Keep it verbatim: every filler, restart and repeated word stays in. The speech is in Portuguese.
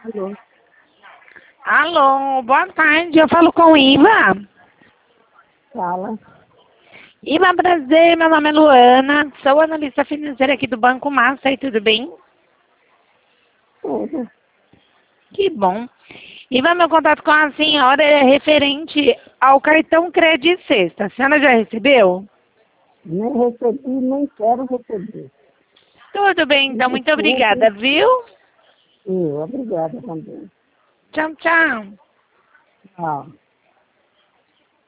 Alô? Alô, boa tarde, eu falo com Iva. Fala. Iva, prazer, meu nome é Luana, sou analista financeira aqui do Banco Master, tudo bem? Tudo. Que bom. Iva, meu contato com a senhora é referente ao cartão Crédito Sexta. A senhora já recebeu? Nem recebi, nem quero receber. Tudo bem, então, muito Desculpe. obrigada, viu? Eu, obrigada também. Tchau, tchau. Tchau.